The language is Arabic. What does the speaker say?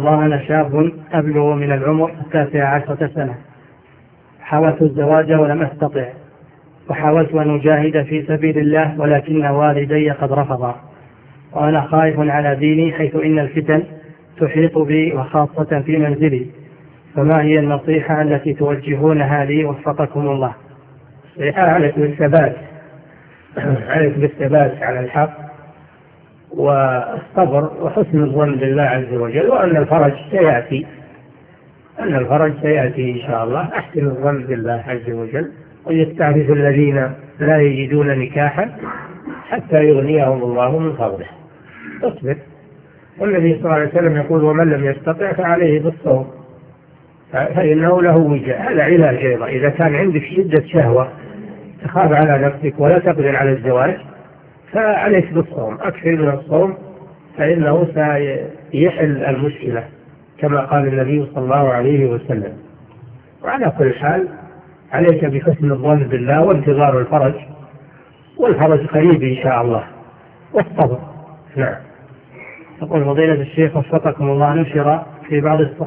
الله أنا شاب أبلغ من العمر 19 سنة، حاولت الزواج ولم أستطع، وحاولت أن أجاهد في سبيل الله ولكن والدي قد رفضا، وأنا خائف على ديني حيث إن الفتن تحيط بي وخاصة في منزلي، فما هي النصيحة التي توجهونها لي وفقكم الله؟ عليك بالثبات، عليك بالثبات على الحق والصبر وحسن الظن بالله عز وجل، وأن الفرج سيأتي، أن الفرج سيأتي إن شاء الله. أحسن الظن بالله عز وجل، ويستعفف الذين لا يجدون نكاحا حتى يغنيهم الله من فضله. اصبر. والنبي صلى الله عليه وسلم يقول ومن لم يستطع فعليه بالصوم فإنه له وجاء. هذا علاج أيضا. إذا كان عندك شدة شهوة تخاف على نفسك ولا تقدر على الزواج فعليك بالصوم، أكثر من الصوم فإنه سيحل المشكلة كما قال النبي صلى الله عليه وسلم. وعلى كل حال عليك بحسن الظن بالله وانتظار الفرج، والفرج قريب إن شاء الله، والصبر. نعم. يقول فضيلة الشيخ وفقكم الله، نشر في بعض